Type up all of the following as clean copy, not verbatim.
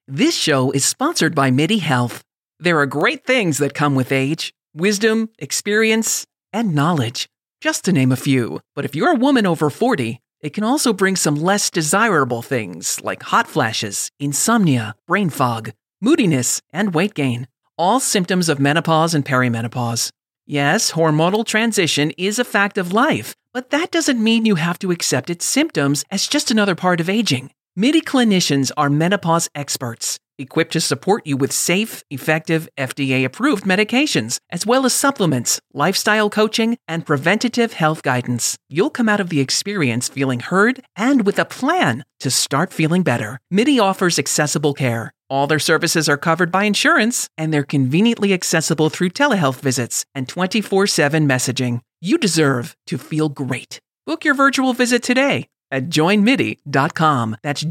This show is sponsored by MIDI Health. There are great things that come with age: wisdom, experience, and knowledge, just to name a few. But if you're a woman over 40, it can also bring some less desirable things like hot flashes, insomnia, brain fog, moodiness, and weight gain. All symptoms of menopause and perimenopause. Yes, hormonal transition is a fact of life, but that doesn't mean you have to accept its symptoms as just another part of aging. MIDI clinicians are menopause experts, equipped to support you with safe, effective, FDA-approved medications, as well as supplements, lifestyle coaching, and preventative health guidance. You'll come out of the experience feeling heard and with a plan to start feeling better. MIDI offers accessible care. All their services are covered by insurance, and they're conveniently accessible through telehealth visits and 24/7 messaging. You deserve to feel great. Book your virtual visit today at joinmidi.com. That's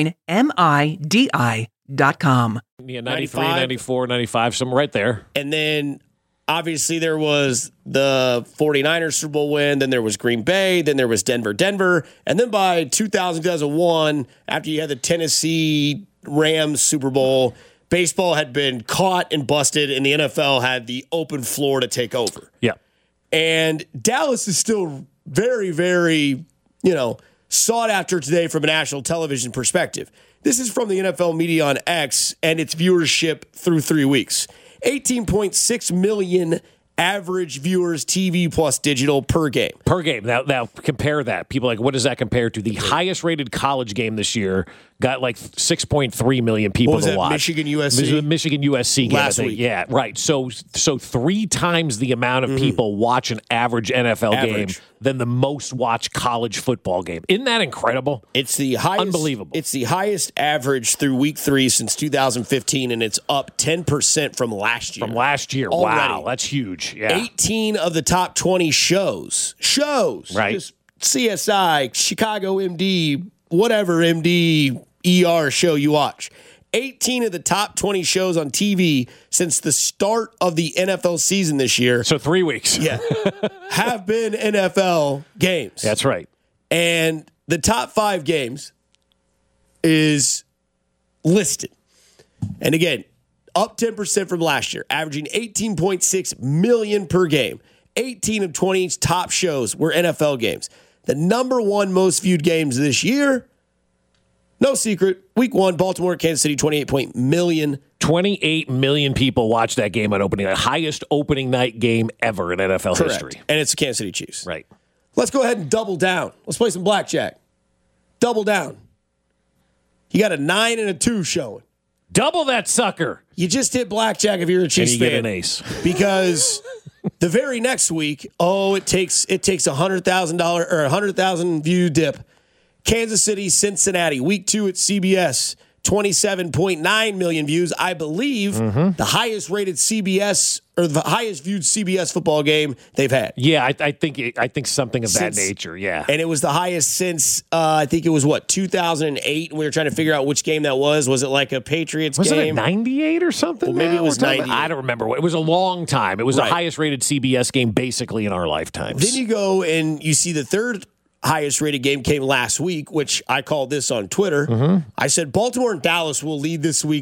joinmidi.com. Yeah, 93, 94, 95, somewhere right there. And then, obviously, there was the 49ers Super Bowl win. Then there was Green Bay. Then there was Denver. And then by 2001, after you had the Tennessee Rams Super Bowl, baseball had been caught and busted, and the NFL had the open floor to take over. Yeah. And Dallas is still very, very, sought after today from a national television perspective. This is from the NFL media on X and its viewership through 3 weeks. 18.6 million average viewers, TV plus digital, per game. Per game. Now compare that. People are like, what does that compare to? The highest rated college game this year got like 6.3 million people to watch. Michigan USC? Michigan USC game. Last week. Yeah, right. So 3 times the amount of people watch an average NFL game than the most watched college football game. Isn't that incredible? It's the highest. Unbelievable. It's the highest average through week 3 since 2015, and it's up 10% from last year. Already. Wow, that's huge. Yeah. 18 of the top 20 shows. Right. Just CSI, Chicago MD, whatever MD, ER show you watch. 18 of the top 20 shows on TV since the start of the NFL season this year. So 3 weeks. Yeah. Have been NFL games. That's right. And the top 5 games is listed. And again, up 10% from last year, averaging 18.6 million per game. 18 of 20's top shows were NFL games. The number 1 most viewed games this year, no secret, week 1, Baltimore, Kansas City, 28 million. 28 million people watched that game on opening night. Highest opening night game ever in NFL history. And it's the Kansas City Chiefs. Right. Let's go ahead and double down. Let's play some blackjack. Double down. You got a 9 and a 2 showing. Double that sucker. You just hit blackjack if you're a Chiefs fan. And you get an ace. Because the very next week, it takes $100,000 or 100,000 view dip. Kansas City, Cincinnati, week 2 at CBS, 27.9 million views. I believe the highest rated CBS or the highest viewed CBS football game they've had. Yeah, I think something of that nature. Yeah, and it was the highest since I think it was 2008. We were trying to figure out which game that was. Was it like a Patriots game? Was it 98 or something? Well, maybe it was 90. I don't remember. It was a long time. It was the highest rated CBS game basically in our lifetimes. Then you go and you see the third highest rated game came last week, which I called this on Twitter. I said Baltimore and Dallas will lead this week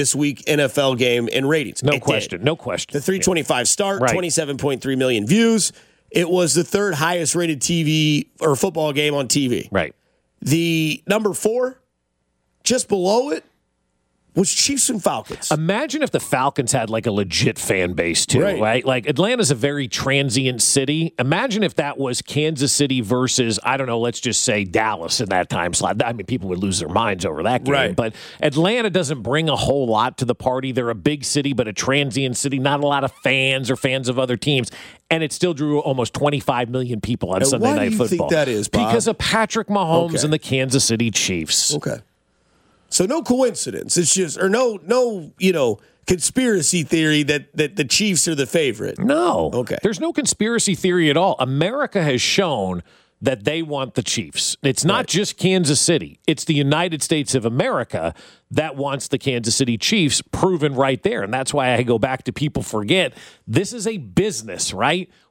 NFL game in ratings. No question. The 325 start, 27.3 million views. It was the third highest rated TV or football game on TV. Right. The number 4, just below it, was Chiefs and Falcons. Imagine if the Falcons had like a legit fan base too, right? Like Atlanta's a very transient city. Imagine if that was Kansas City versus, I don't know, let's just say Dallas in that time slot. I mean, people would lose their minds over that game. Right. But Atlanta doesn't bring a whole lot to the party. They're a big city, but a transient city. Not a lot of fans or fans of other teams. And it still drew almost 25 million people on Sunday Night Football. Why do you think that is, Bob? Because of Patrick Mahomes and the Kansas City Chiefs. Okay. So no coincidence. It's just, or no, conspiracy theory that the Chiefs are the favorite. No. Okay. There's no conspiracy theory at all. America has shown that they want the Chiefs. It's not just Kansas City. It's the United States of America that wants the Kansas City Chiefs, proven right there. And that's why I go back to people forget this is a business, right?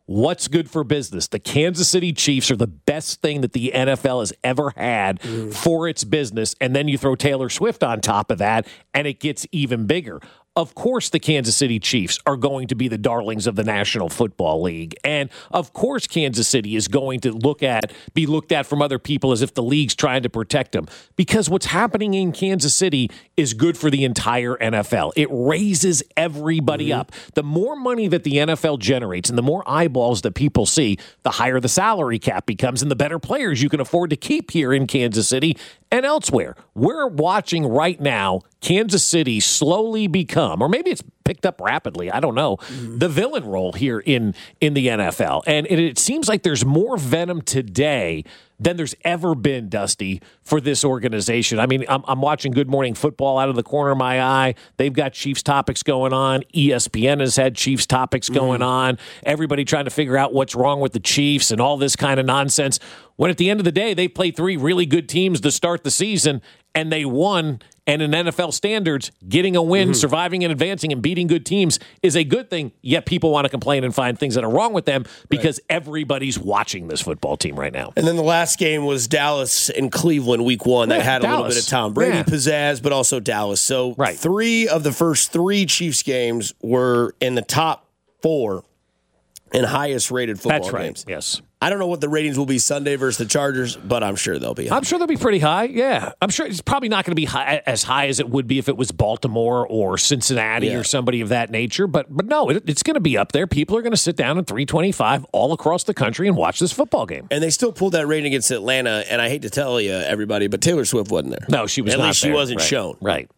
what's good for business? The Kansas City Chiefs are the best thing that the NFL has ever had for its business. And then you throw Taylor Swift on top of that, and it gets even bigger. Of course, the Kansas City Chiefs are going to be the darlings of the National Football League. And of course, Kansas City is going to be looked at from other people as if the league's trying to protect them. Because what's happening in Kansas City is good for the entire NFL. It raises everybody up. The more money that the NFL generates and the more eyeballs that people see, the higher the salary cap becomes and the better players you can afford to keep here in Kansas City and elsewhere. We're watching right now Kansas City slowly become, or maybe it's picked up rapidly, I don't know, the villain role here in the NFL. And it seems like there's more venom today than there's ever been, Dusty, for this organization. I mean, I'm watching Good Morning Football out of the corner of my eye. They've got Chiefs topics going on. ESPN has had Chiefs topics going on. Everybody trying to figure out what's wrong with the Chiefs and all this kind of nonsense. When at the end of the day, they played 3 really good teams to start the season, and they won. And in NFL standards, getting a win, surviving and advancing and beating good teams is a good thing, yet people want to complain and find things that are wrong with them because everybody's watching this football team right now. And then the last game was Dallas and Cleveland week 1 that had a little bit of Tom Brady pizzazz, but also Dallas. So 3 of the first 3 Chiefs games were in the top 4 in highest rated football games. Yes. I don't know what the ratings will be Sunday versus the Chargers, but I'm sure they'll be high. I'm sure they'll be pretty high, yeah. I'm sure it's probably not going to be as high as it would be if it was Baltimore or Cincinnati or somebody of that nature. But no, it's going to be up there. People are going to sit down at 325 all across the country and watch this football game. And they still pulled that rating against Atlanta, and I hate to tell you, everybody, but Taylor Swift wasn't there. No, she was not there. At least she wasn't shown. Right.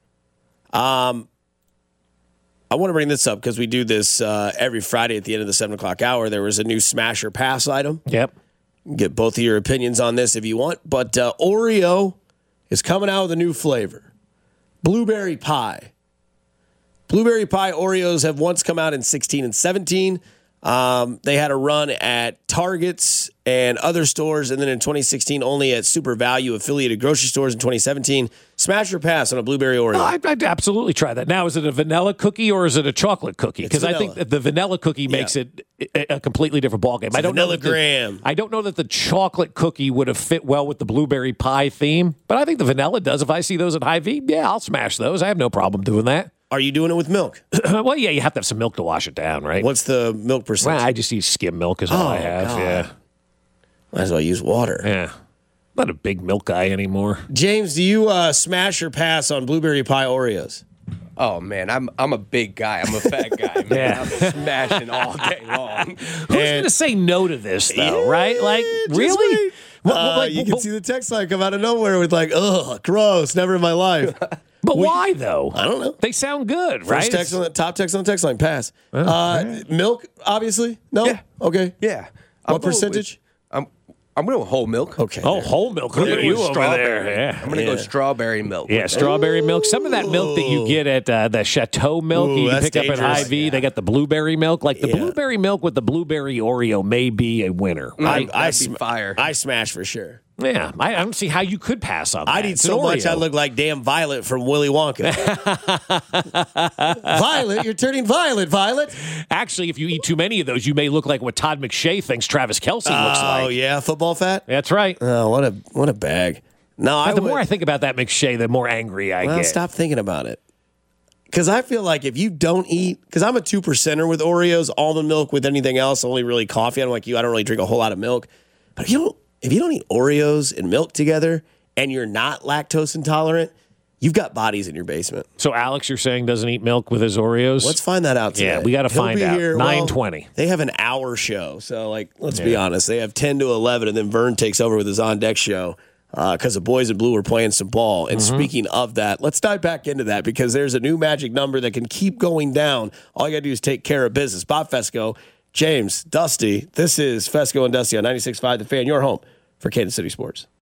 I want to bring this up because we do this every Friday at the end of the 7 o'clock hour. There was a new smash or pass item. Yep. Get both of your opinions on this if you want. But Oreo is coming out with a new flavor. Blueberry pie. Blueberry pie Oreos have once come out in 16 and 17. They had a run at Targets and other stores, and then in 2016 only at Super Value affiliated grocery stores in 2017. Smash or pass on a blueberry Oreo? No, I'd absolutely try that. Now, is it a vanilla cookie or is it a chocolate cookie? Because I think that the vanilla cookie makes it a completely different ballgame. I don't know that the chocolate cookie would have fit well with the blueberry pie theme, but I think the vanilla does. If I see those at Hy-Vee, I'll smash those. I have no problem doing that. Are you doing it with milk? Well, yeah, you have to have some milk to wash it down, right? What's the milk percentage? Well, I just use skim milk is all I have. God. Yeah. Might as well use water. Yeah. Not a big milk guy anymore. James, do you smash or pass on blueberry pie Oreos? Oh, man, I'm a big guy. I'm a fat guy, man. I'm smashing all day long. Who's going to say no to this, though, right? Like, really? You can see the text line come out of nowhere with like, ugh, gross, never in my life. But why, though? I don't know. They sound good, right? Top text on the text line, pass. Milk, obviously? No? Yeah. Okay. Yeah. What percentage? I'm going to go whole milk. Okay. Oh, whole milk. Look at you over there. Yeah. I'm going to go strawberry milk. Yeah, strawberry milk. Some of that milk that you get at the Chateau milk you can pick up at Hy-Vee. Yeah. They got the blueberry milk. Like the blueberry milk with the blueberry Oreo may be a winner. Right? I fire. I smash for sure. Yeah, I don't see how you could pass on that. I'd eat so much I look like damn Violet from Willy Wonka. Violet, you're turning violet, Violet. Actually, if you eat too many of those, you may look like what Todd McShay thinks Travis Kelce looks like. Oh, yeah, football fat? That's right. Oh, what a bag. No, the more I think about that McShay, the more angry I get. Stop thinking about it. Because I feel like if you don't eat, because I'm a 2%er with Oreos, almond milk with anything else, only really coffee. I'm like you, I don't really drink a whole lot of milk. But if you don't eat Oreos and milk together and you're not lactose intolerant, you've got bodies in your basement. So Alex, you're saying doesn't eat milk with his Oreos? Let's find that out today. Yeah, we got to find out. 9:20. They have an hour show. So, let's be honest. They have 10 to 11, and then Vern takes over with his On Deck show because the boys in blue are playing some ball. And speaking of that, let's dive back into that because there's a new magic number that can keep going down. All you got to do is take care of business. Bob Fesco, James, Dusty. This is Fesco and Dusty on 96.5 The Fan, your home for Kansas City sports.